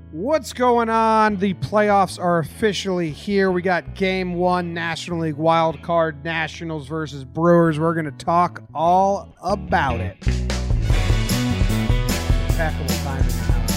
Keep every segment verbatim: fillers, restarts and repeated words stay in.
What's going on? The playoffs are officially here. We got game one, National League Wild Card, Nationals versus Brewers. We're going to talk all about it. Impeccable timing.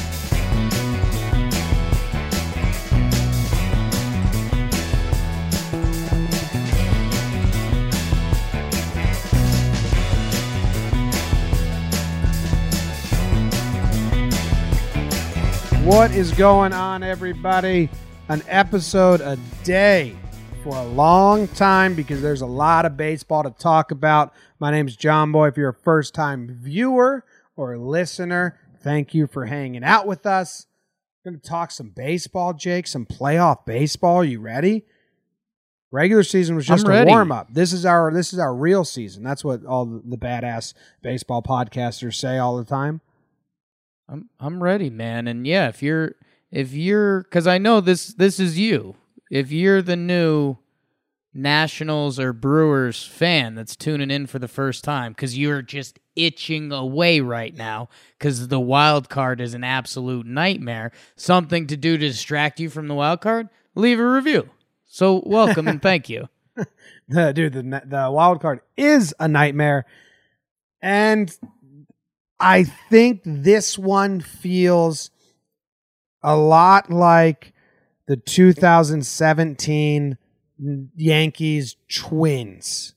What is going on, everybody? An episode a day for a long time because there's a lot of baseball to talk about. My name's John Boy. If you're a first-time viewer or listener, thank you for hanging out with us. We're going to talk some baseball, Jake, some playoff baseball. You ready? Regular season was just a warm-up. This is our this is our real season. That's what all the badass baseball podcasters say all the time. I'm I'm ready, man. And yeah, if you're if you're because I know this this is you. If you're the new Nationals or Brewers fan that's tuning in for the first time because you're just itching away right now because the wild card is an absolute nightmare, something to do to distract you from the wild card, leave a review. So welcome and thank you. the, dude, the the wild card is a nightmare, and I think this one feels a lot like the two thousand seventeen Yankees Twins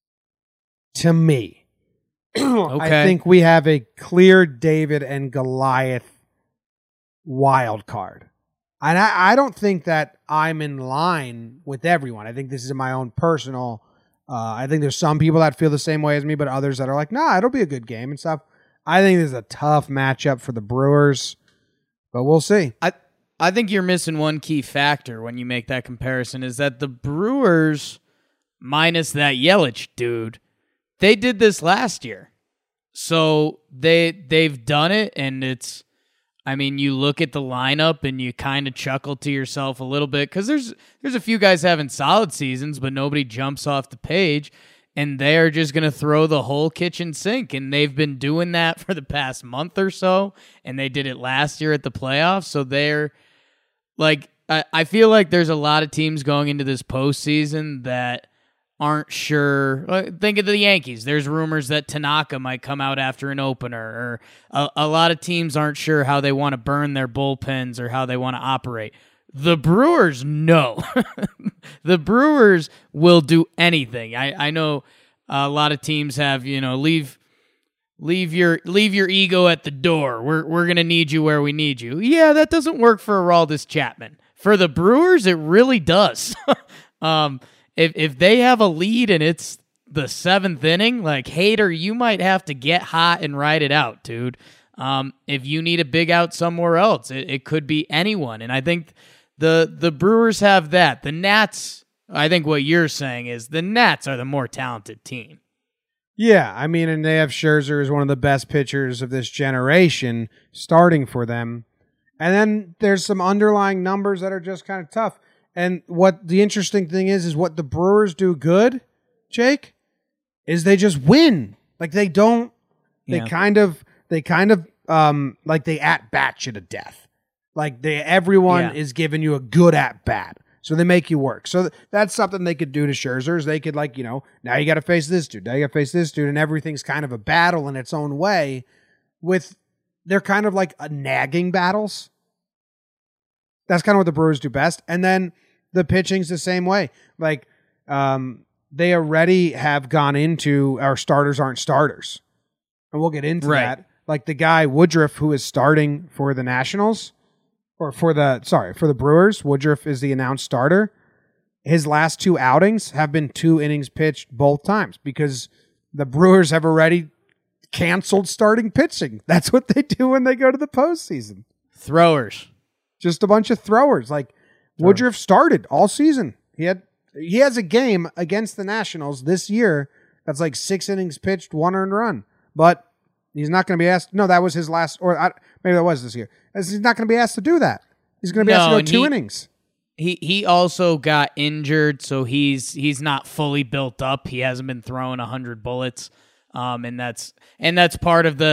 to me. Okay. I think we have a clear David and Goliath wild card. And I, I don't think that I'm in line with everyone. I think this is my own personal... Uh, I think there's some people that feel the same way as me, but others that are like, nah, it'll be a good game and stuff. I think this is a tough matchup for the Brewers, but we'll see. I I think you're missing one key factor when you make that comparison is that the Brewers, minus that Yelich dude, they did this last year. So they, they've done it, and it's, I mean, you look at the lineup and you kind of chuckle to yourself a little bit because there's, there's a few guys having solid seasons, but nobody jumps off the page. And they're just going to throw the whole kitchen sink. And they've been doing that for the past month or so. And they did it last year at the playoffs. So they're like, I, I feel like there's a lot of teams going into this postseason that aren't sure. Think of the Yankees. There's rumors that Tanaka might come out after an opener. Or a, a lot of teams aren't sure how they want to burn their bullpens or how they want to operate. The Brewers, no. The Brewers will do anything. I, I know a lot of teams have, you know, leave leave your leave your ego at the door. We're we're gonna need you where we need you. Yeah, that doesn't work for Aroldis Chapman. For the Brewers, it really does. um, if if they have a lead and it's the seventh inning, like Hader, you might have to get hot and ride it out, dude. Um, if you need a big out somewhere else, it, it could be anyone, and I think. The the Brewers have that. The Nats, I think what you're saying is the Nats are the more talented team. Yeah, I mean, and they have Scherzer as one of the best pitchers of this generation starting for them. And then there's some underlying numbers that are just kind of tough. And what the interesting thing is, is what the Brewers do good, Jake, is they just win. Like they don't, they yeah. kind of, they kind of, um, like they at-bat you to death. Like they, everyone yeah. is giving you a good at bat, so they make you work. So th- that's something they could do to Scherzer. Is they could like you know now you got to face this dude, now you got to face this dude, and everything's kind of a battle in its own way. With they're kind of like a nagging battles. That's kind of what the Brewers do best, and then the pitching's the same way. Like um, they already have gone into our starters aren't starters, and we'll get into right. that. Like the guy Woodruff who is starting for the Nationals. Or for the, sorry, for the Brewers, Woodruff is the announced starter. His last two outings have been two innings pitched both times because the Brewers have already canceled starting pitching. That's what they do when they go to the postseason. Throwers. Just a bunch of throwers. Like Woodruff started all season. He had he has a game against the Nationals this year that's like six innings pitched, one earned run. But he's not going to be asked. No, that was his last, or I, maybe that was this year. He's not going to be asked to do that. He's going to be no, asked to go two he, innings. He he also got injured, so he's he's not fully built up. He hasn't been throwing a hundred bullets, um, and that's and that's part of the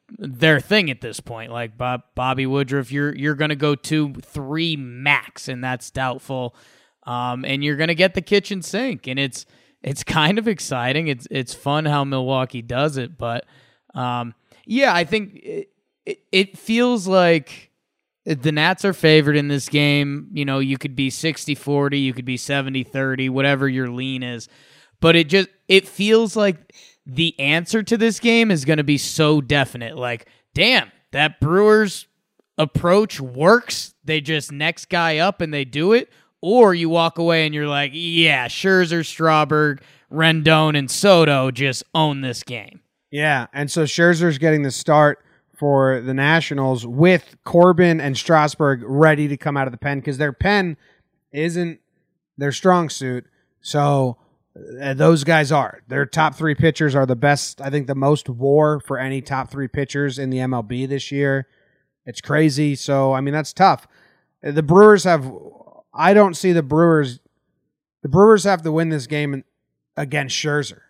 their thing at this point. Like Bob, Bobby Woodruff, you're you're going to go two, three max, and that's doubtful. Um, and you're going to get the kitchen sink, and it's it's kind of exciting. It's it's fun how Milwaukee does it, but um, yeah, I think it, it it feels like the Nats are favored in this game. You know, you could be sixty forty, you could be seventy thirty, whatever your lean is, but it just it feels like the answer to this game is going to be so definite. Like, damn, that Brewers approach works. They just next guy up and they do it. Or you walk away and you're like, yeah, Scherzer, Strasburg, Rendon, and Soto just own this game. Yeah, and so Scherzer's getting the start for the Nationals with Corbin and Strasburg ready to come out of the pen because their pen isn't their strong suit. So uh, those guys are. Their top three pitchers are the best, I think the most WAR for any top three pitchers in the M L B this year. It's crazy. So, I mean, that's tough. The Brewers have... I don't see the Brewers. The Brewers have to win this game against Scherzer.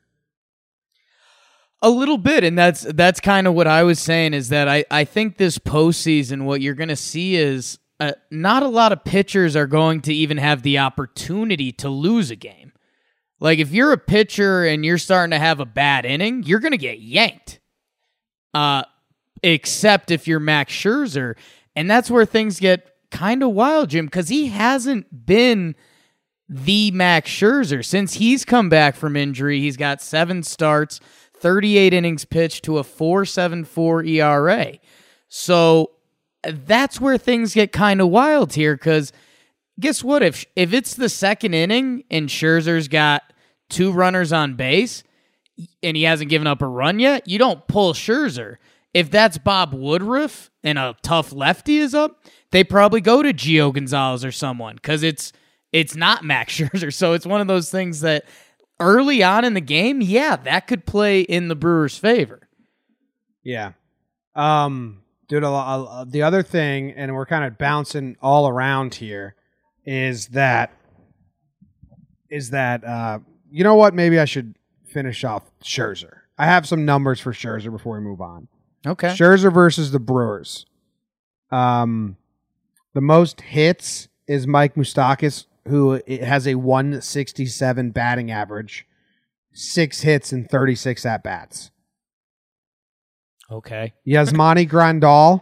A little bit, and that's that's kind of what I was saying. Is that I, I think this postseason, what you're going to see is uh, not a lot of pitchers are going to even have the opportunity to lose a game. Like if you're a pitcher and you're starting to have a bad inning, you're going to get yanked. Uh, except if you're Max Scherzer, and that's where things get kind of wild, Jim, because he hasn't been the Max Scherzer since he's come back from injury. He's got seven starts, thirty-eight innings pitched to a four point seven four E R A. So that's where things get kind of wild here, because guess what? If if it's the second inning and Scherzer's got two runners on base and he hasn't given up a run yet, you don't pull Scherzer. If that's Bob Woodruff and a tough lefty is up, they probably go to Gio Gonzalez or someone because it's it's not Max Scherzer. So it's one of those things that early on in the game, yeah, that could play in the Brewers' favor. Yeah. Um, dude, a, a, the other thing, and we're kind of bouncing all around here, is that, is that uh, you know what? Maybe I should finish off Scherzer. I have some numbers for Scherzer before we move on. Okay. Scherzer versus the Brewers. Um, the most hits is Mike Moustakas, who has a one sixty-seven batting average, six hits and thirty-six at-bats. Okay. Yasmani Grandal,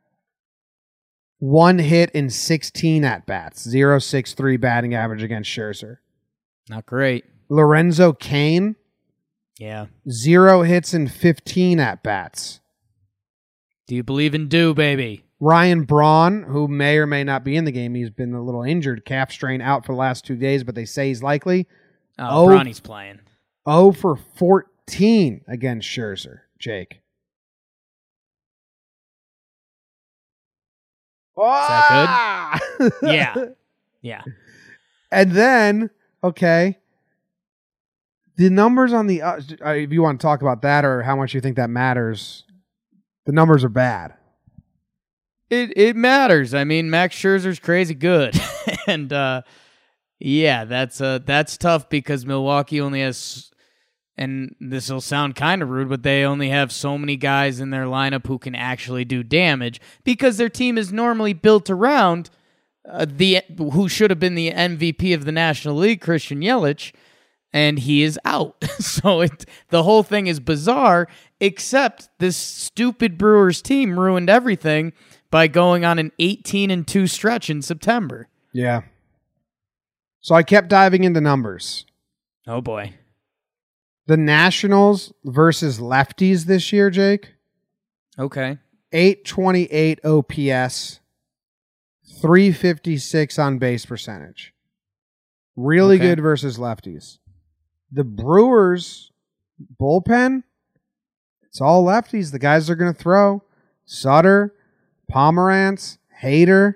one hit in sixteen at-bats, zero point six three batting average against Scherzer. Not great. Lorenzo Cain, yeah, zero hits and fifteen at-bats. Do you believe in do, baby? Ryan Braun, who may or may not be in the game. He's been a little injured, calf strain out for the last two days, but they say he's likely. Oh, Bronny's playing. oh for fourteen against Scherzer, Jake. Is that good? Yeah. Yeah. And then, okay, the numbers on the, uh, if you want to talk about that or how much you think that matters, the numbers are bad. It it matters. I mean, Max Scherzer's crazy good, and uh, yeah, that's uh that's tough because Milwaukee only has, and this will sound kind of rude, but they only have so many guys in their lineup who can actually do damage because their team is normally built around uh, the who should have been the M V P of the National League, Christian Yelich, and he is out. So it the whole thing is bizarre. Except this stupid Brewers team ruined everything by going on an eighteen and two stretch in September. Yeah. So I kept diving into numbers. Oh, boy. The Nationals versus lefties this year, Jake. Okay. eight twenty-eight O P S, three fifty-six on base percentage. Really Okay. good versus lefties. The Brewers bullpen, it's all lefties. The guys are going to throw. Sutter, Pomerantz, Hader.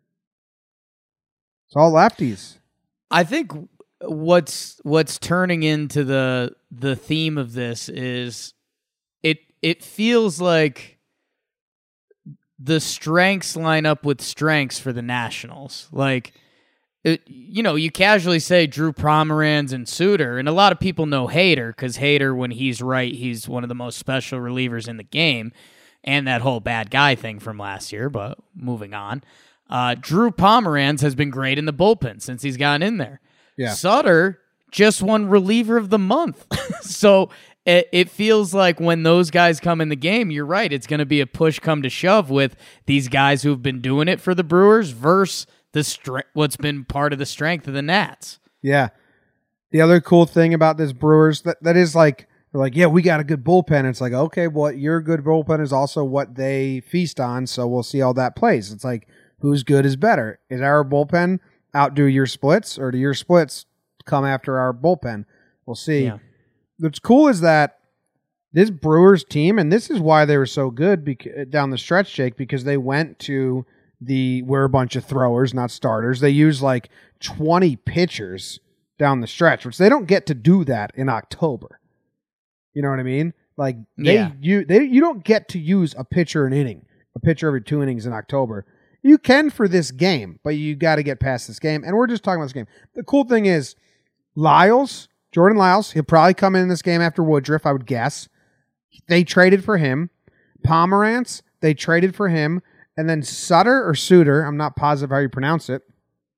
It's all lefties. I think what's what's turning into the the theme of this is it it feels like the strengths line up with strengths for the Nationals. Like, it, you know, you casually say Drew Pomeranz and Suter, and a lot of people know Hader because Hader, when he's right, he's one of the most special relievers in the game. and that whole bad guy thing from last year, but moving on. Uh, Drew Pomeranz has been great in the bullpen since he's gotten in there. Yeah. Sutter just won reliever of the month. So it, it feels like when those guys come in the game, you're right, it's going to be a push come to shove with these guys who've been doing it for the Brewers versus the stre- what's been part of the strength of the Nats. Yeah. The other cool thing about this Brewers, that, that is like, they're like, yeah, we got a good bullpen. It's like, okay, well, your good bullpen is also what they feast on, so we'll see how that plays. It's like, who's good is better? Is our bullpen outdo your splits, or do your splits come after our bullpen? We'll see. Yeah. What's cool is that this Brewers team, and this is why they were so good bec- down the stretch, Jake, because they went to the, we're a bunch of throwers, not starters. They use like twenty pitchers down the stretch, which they don't get to do that in October. You know what I mean? Like they Yeah. you they you don't get to use a pitcher an inning, a pitcher every two innings in October. You can for this game, but you got to get past this game. And we're just talking about this game. The cool thing is Lyles, Jordan Lyles, he'll probably come in this game after Woodruff, I would guess. They traded for him. Pomerantz, they traded for him. And then Sutter or Suter, I'm not positive how you pronounce it.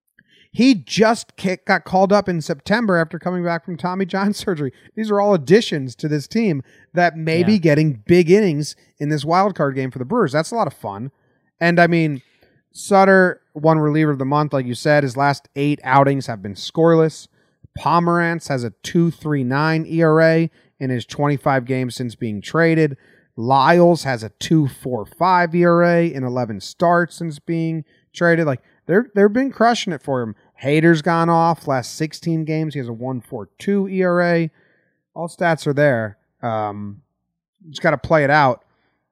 He just got called up in September after coming back from Tommy John surgery. These are all additions to this team that may yeah. be getting big innings in this wild card game for the Brewers. That's a lot of fun. And I mean, Sutter won reliever of the month, like you said. His last eight outings have been scoreless. Pomerantz has a two point three nine E R A in his twenty-five games since being traded. Lyles has a two point four five E R A in eleven starts since being traded. Like, they're they've been crushing it for him. Hader's gone off last sixteen games. He has a one point four two E R A. All stats are there. Um, just got to play it out.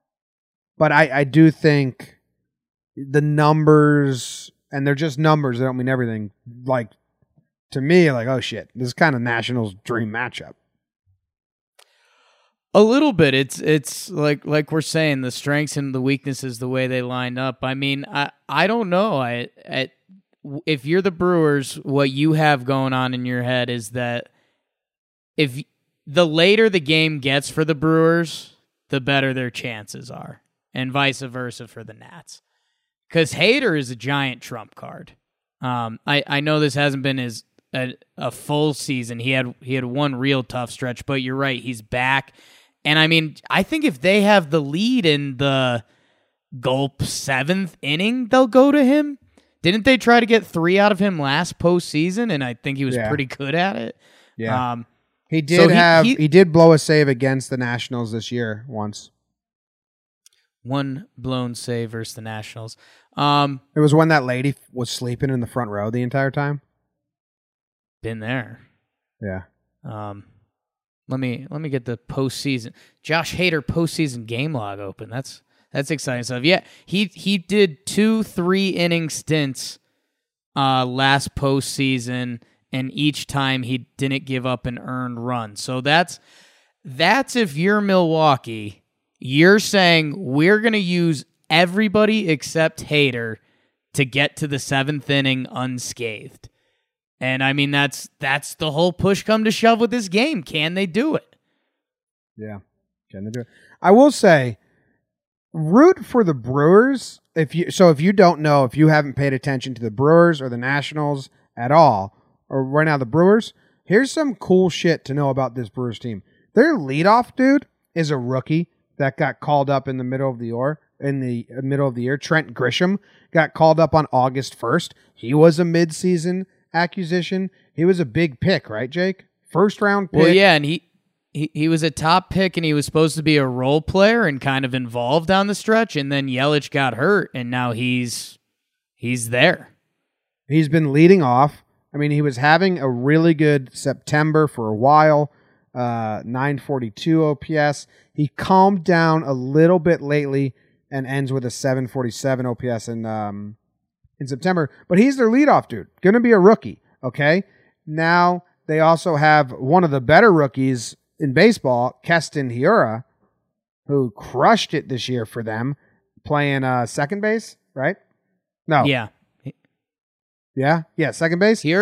But I, I do think the numbers, and they're just numbers, they don't mean everything. Like, to me, like, oh shit, this is kind of Nationals' dream matchup. A little bit. It's it's like like we're saying, the strengths and the weaknesses, the way they lined up. I mean, I, I don't know. I, I if you're the Brewers, what you have going on in your head is that if the later the game gets for the Brewers, the better their chances are, and vice versa for the Nats. Because Hader is a giant trump card. Um, I, I know this hasn't been his a, a full season. He had he had one real tough stretch, but you're right, he's back. And I mean, I think if they have the lead in the gulp seventh inning, they'll go to him. Didn't they try to get three out of him last postseason? And I think he was yeah. pretty good at it. Yeah, um, he did so he, have he, he did blow a save against the Nationals this year once. One blown save versus the Nationals. Um, it was when that lady was sleeping in the front row the entire time. Been there. Yeah. Um, let me let me get the postseason Josh Hader postseason game log open. That's that's exciting stuff. Yeah, he he did two three inning stints uh, last postseason, and each time he didn't give up an earned run. So that's that's if you're Milwaukee, you're saying we're gonna use everybody except Hader to get to the seventh inning unscathed. And I mean, that's that's the whole push come to shove with this game. Can they do it? Yeah, can they do it? I will say, root for the Brewers. If you so, if you don't know, if you haven't paid attention to the Brewers or the Nationals at all, or right now the Brewers, here's some cool shit to know about this Brewers team. Their leadoff dude is a rookie that got called up in the middle of the year. In the middle of the year, Trent Grisham got called up on August first. He was a midseason acquisition. He was a big pick, right, Jake? First round pick. Well, yeah, and he, he he was a top pick, and he was supposed to be a role player and kind of involved down the stretch, and then Yelich got hurt, and now he's he's there. He's been leading off. I mean, he was having a really good September for a while, uh, nine forty-two O P S. He calmed down a little bit lately and ends with a seven forty-seven O P S in um, in September. But he's their leadoff dude. Going to be a rookie, okay? Now, they also have one of the better rookies in baseball, Keston Hiura, who crushed it this year for them, playing uh, second base, right? No. Yeah. Yeah? Yeah, second base? Here,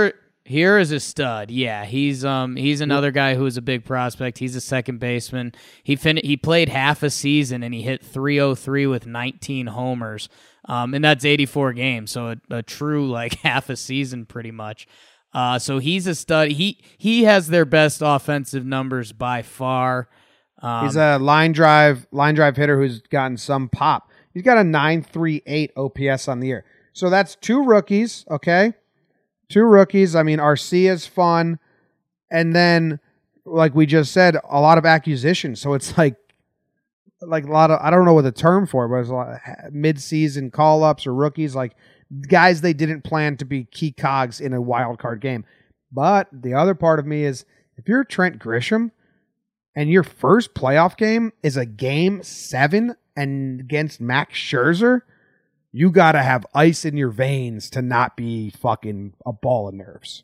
Here is a stud. Yeah, he's um he's another guy who is a big prospect. He's a second baseman. He fin- he played half a season and he hit three oh three with nineteen homers. Um, and that's eighty-four games, so a, a true like half a season pretty much. Uh, so he's a stud. He he has their best offensive numbers by far. Um, He's a line drive line drive hitter who's gotten some pop. He's got a nine three eight O P S on the year. So that's two rookies, okay? Two rookies. I mean, Arcia's fun. And then, like we just said, a lot of acquisitions. So it's like, like a lot of, I don't know what the term for it, but it's a lot of mid-season call-ups or rookies, like guys they didn't plan to be key cogs in a wild card game. But the other part of me is, if you're Trent Grisham and your first playoff game is a game seven and against Max Scherzer, you got to have ice in your veins to not be fucking a ball of nerves.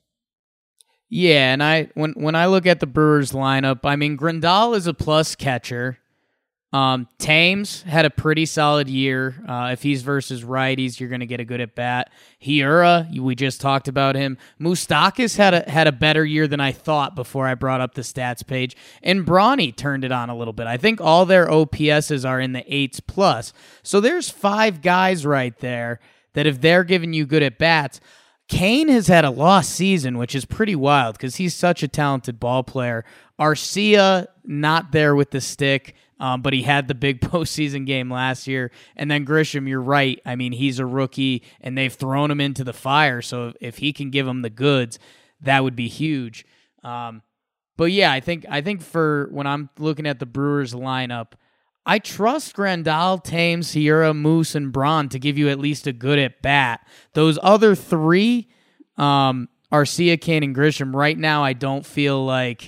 Yeah, and I when when I look at the Brewers lineup, I mean, Grandal is a plus catcher. Um, Thames had a pretty solid year. Uh, if he's versus righties, you're going to get a good at bat. Hiura, we just talked about him. Moustakas had a had a better year than I thought before I brought up the stats page. And Brawny turned it on a little bit. I think all their O P S's are in the eights plus. So there's five guys right there that if they're giving you good at bats. Kane has had a lost season, which is pretty wild because he's such a talented ball player. Arcia, not there with the stick. Um, but he had the big postseason game last year. And then Grisham, you're right. I mean, he's a rookie, and they've thrown him into the fire. So if he can give them the goods, that would be huge. Um, but yeah, I think I think for when I'm looking at the Brewers lineup, I trust Grandal, Thames, Hiura, Moose, and Braun to give you at least a good at bat. Those other three, um, Arcia, Kane, and Grisham, right now I don't feel like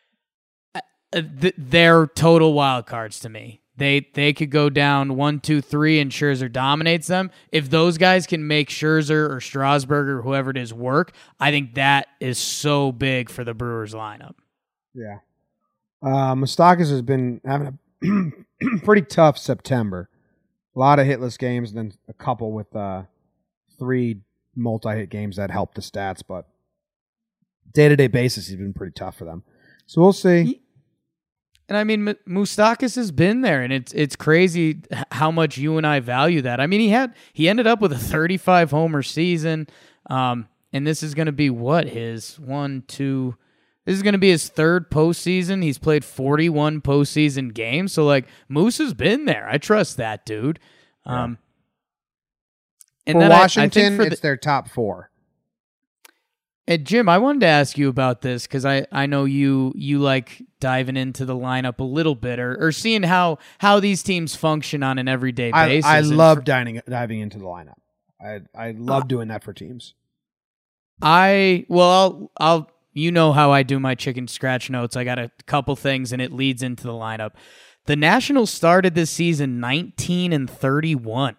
they're total wild cards to me. They they could go down one, two, three, and Scherzer dominates them. If those guys can make Scherzer or Strasburg or whoever it is work, I think that is so big for the Brewers lineup. Yeah. Uh, Moustakas has been having a pretty tough September. A lot of hitless games and then a couple with uh, three multi-hit games that helped the stats, but day-to-day basis, he's been pretty tough for them. So we'll see. He- And I mean, Moustakas has been there, and it's it's crazy how much you and I value that. I mean, he had he ended up with a thirty-five homer season, um, and this is going to be what his one, two. This is going to be his third postseason. He's played forty-one postseason games, so like Moose has been there. I trust that dude. Um, yeah. and for then Washington, I, I think for it's the, their top four. And Jim, I wanted to ask you about this because I, I know you you like diving into the lineup a little bit or, or seeing how how these teams function on an everyday I, basis. I love for, diving diving into the lineup. I I love uh, doing that for teams. I well, I'll, I'll you know how I do my chicken scratch notes. I got a couple things and it leads into the lineup. The Nationals started this season nineteen and thirty-one.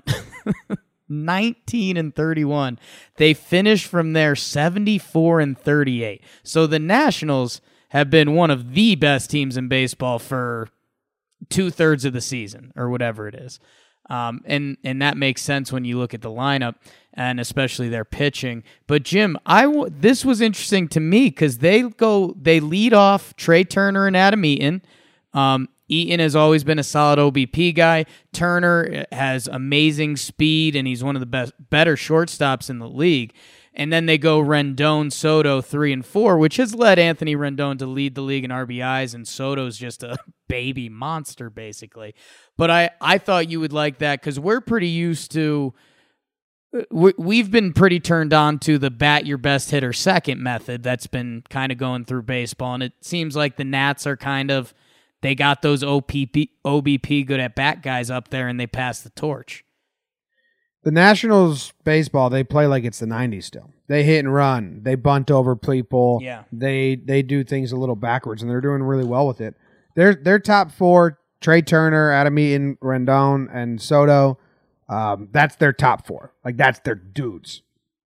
nineteen and thirty-one. They finished from there seventy-four and thirty-eight. So the Nationals have been one of the best teams in baseball for two-thirds of the season or whatever it is. Um, and, and that makes sense when you look at the lineup and especially their pitching. But Jim, I w- this was interesting to me because they go they lead off Trey Turner and Adam Eaton. Um, Eaton has always been a solid O B P guy. Turner has amazing speed, and he's one of the best, better shortstops in the league. And then they go Rendon, Soto, three and four, which has led Anthony Rendon to lead the league in R B Is, and Soto's just a baby monster, basically. But I, I thought you would like that because we're pretty used to we, we've been pretty turned on to the bat your best hitter second method that's been kind of going through baseball, and it seems like the Nats are kind of they got those O P P, O B P good at bat guys up there, and they pass the torch. The Nationals baseball, they play like it's the nineties still. They hit and run. They bunt over people. Yeah. They they do things a little backwards, and they're doing really well with it. Their their top four, Trey Turner, Adam Eaton, Rendon, and Soto, um, that's their top four. Like, that's their dudes.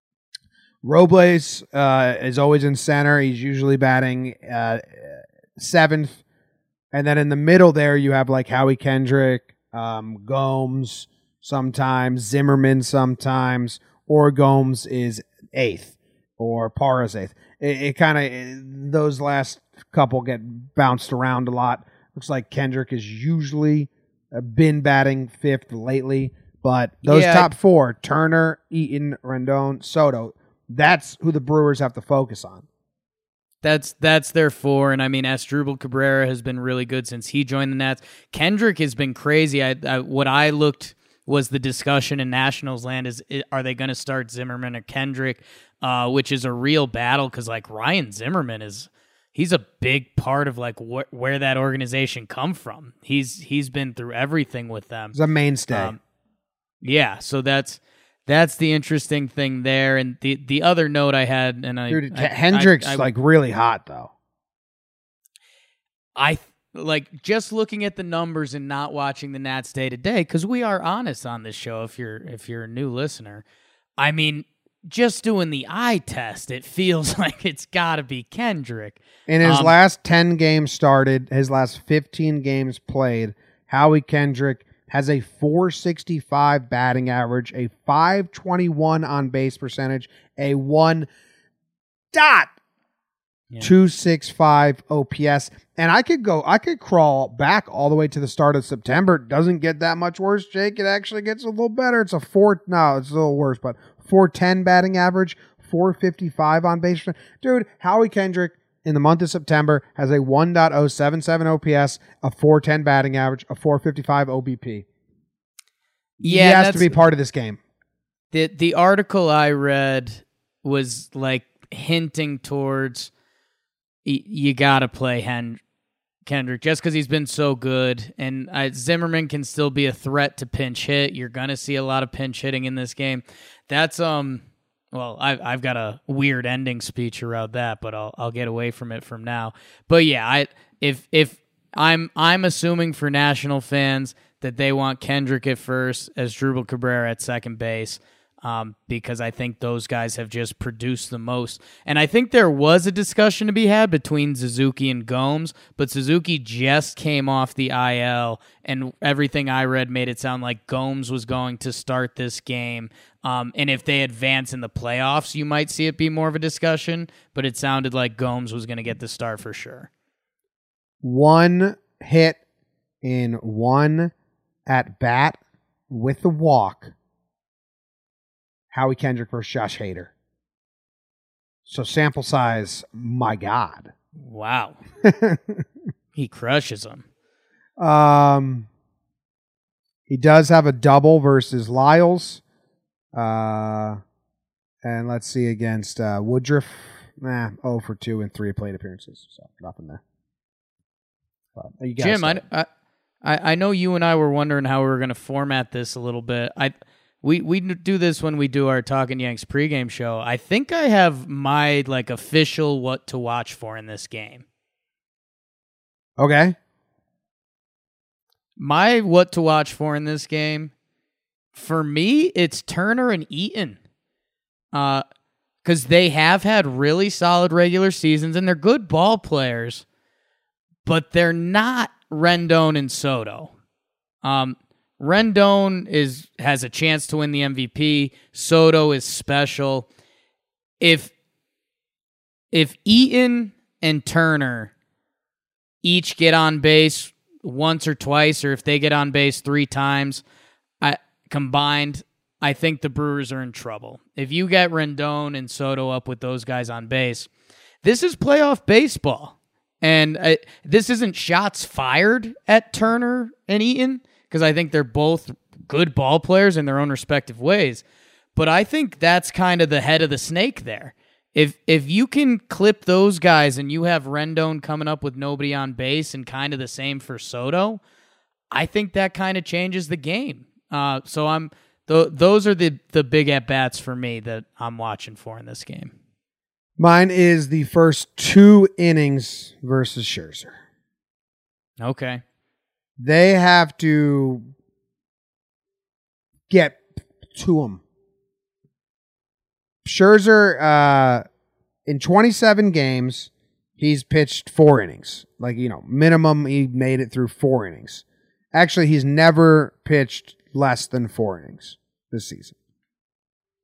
Robles uh, is always in center. He's usually batting uh, seventh. And then in the middle there, you have like Howie Kendrick, um, Gomes sometimes, Zimmerman sometimes, or Gomes is eighth. or Parra's eighth. It, it kind of those last couple get bounced around a lot. Looks like Kendrick has usually been batting fifth lately, but those Yeah. top four, Turner, Eaton, Rendon, Soto, that's who the Brewers have to focus on. That's that's their four, and I mean, Asdrubal Cabrera has been really good since he joined the Nats. Kendrick has been crazy. I, I what I looked was the discussion in Nationals land is, are they going to start Zimmerman or Kendrick, uh, which is a real battle because like Ryan Zimmerman is he's a big part of like wh- where that organization come from. He's he's been through everything with them. He's a mainstay. Um, yeah, so that's. That's the interesting thing there, and the the other note I had, and I, Dude, I Hendrick's I, I, like really hot though. I like just looking at the numbers and not watching the Nats day to day because we are honest on this show. If you're if you're a new listener, I mean, just doing the eye test, it feels like it's got to be Kendrick. In his um, last ten games started, his last fifteen games played, Howie Kendrick has a four sixty-five batting average, a five twenty-one on base percentage, a one dot yeah. two sixty-five O P S. And I could go, I could crawl back all the way to the start of September. It doesn't get that much worse, Jake. It actually gets a little better. It's a four, no, it's a little worse, but four ten batting average, four fifty-five on base. Dude, Howie Kendrick in the month of September has a one point oh seven seven O P S, a four ten batting average, a four fifty-five O B P. Yeah, he has to be part of this game. The the article I read was like hinting towards y- you got to play Hen- Kendrick just because he's been so good, and uh, Zimmerman can still be a threat to pinch hit. You're gonna see a lot of pinch hitting in this game. That's um. Well, I've I've got a weird ending speech around that, but I'll I'll get away from it from now. But yeah, I if if I'm I'm assuming for National fans that they want Kendrick at first, Asdrubal Cabrera at second base, um, because I think those guys have just produced the most. And I think there was a discussion to be had between Suzuki and Gomes, but Suzuki just came off the I L, and everything I read made it sound like Gomes was going to start this game. Um, and if they advance in the playoffs, you might see it be more of a discussion, but it sounded like Gomes was going to get the start for sure. One hit in one at bat with the walk. Howie Kendrick versus Josh Hader. So sample size, my God. Wow. He crushes them. Um, he does have a double versus Lyles. Uh, and let's see against uh, Woodruff. Nah, oh for two in three plate appearances. So nothing there. But you guys Jim, I, I I know you and I were wondering how we were going to format this a little bit. I we we do this when we do our Talking Yanks pregame show. I think I have my like official what to watch for in this game. Okay. My what to watch for in this game, for me, it's Turner and Eaton. Uh, because they have had really solid regular seasons and they're good ball players, but they're not Rendon and Soto. Um, Rendon is has a chance to win the M V P. Soto is special. If if Eaton and Turner each get on base once or twice, or if they get on base three times, I combined, I think the Brewers are in trouble. If you get Rendon and Soto up with those guys on base, this is playoff baseball. And uh, this isn't shots fired at Turner and Eaton, because I think they're both good ball players in their own respective ways. But I think that's kind of the head of the snake there. If if you can clip those guys and you have Rendon coming up with nobody on base and kind of the same for Soto, I think that kind of changes the game. Uh, so I'm th- those are the, the big at-bats for me that I'm watching for in this game. Mine is the first two innings versus Scherzer. Okay. They have to get to him. Scherzer, uh, in twenty-seven games, he's pitched four innings. Like, you know, minimum, he made it through four innings. Actually, he's never pitched less than four innings this season.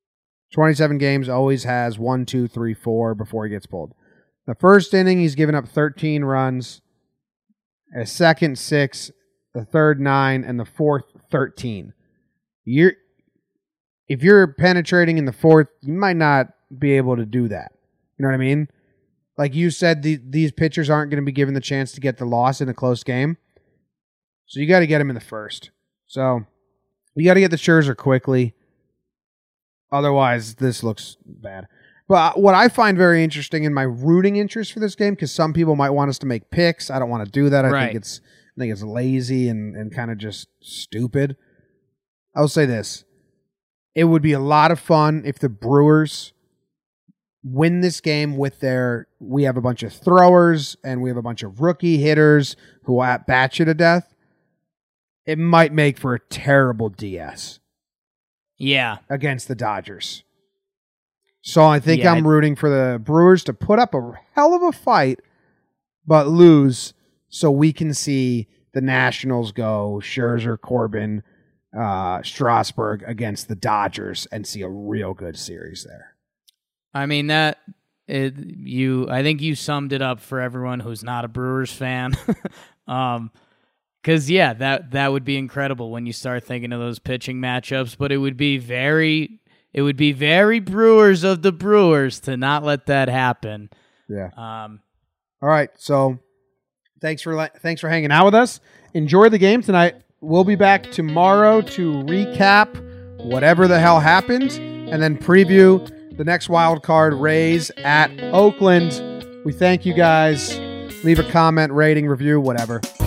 twenty-seven games, always has one, two, three, four before he gets pulled. The first inning, he's given up thirteen runs. A second, six. The third, nine. And the fourth, thirteen. You're, if you're penetrating in the fourth, you might not be able to do that. You know what I mean? Like you said, the, these pitchers aren't going to be given the chance to get the loss in a close game. So you got to get them in the first. So you got to get the Scherzer quickly. Otherwise, this looks bad. But what I find very interesting in my rooting interest for this game, because some people might want us to make picks. I don't want to do that. I Right. think it's I think it's lazy and, and kind of just stupid. I'll say this. It would be a lot of fun if the Brewers win this game with their... We have a bunch of throwers and we have a bunch of rookie hitters who at bat you to death. It might make for a terrible D S. Yeah. Against the Dodgers. So I think Yeah, I'm I- rooting for the Brewers to put up a hell of a fight, but lose so we can see the Nationals go Scherzer, Corbin, uh, Strasburg against the Dodgers and see a real good series there. I mean, that... It, you, I think you summed it up for everyone who's not a Brewers fan. um, because yeah, that that would be incredible when you start thinking of those pitching matchups. But it would be very, it would be very Brewers of the Brewers to not let that happen. Yeah. Um. All right. So thanks for le- thanks for hanging out with us. Enjoy the game tonight. We'll be back tomorrow to recap whatever the hell happened and then preview the next wild card, Rays at Oakland. We thank you guys. Leave a comment, rating, review, whatever.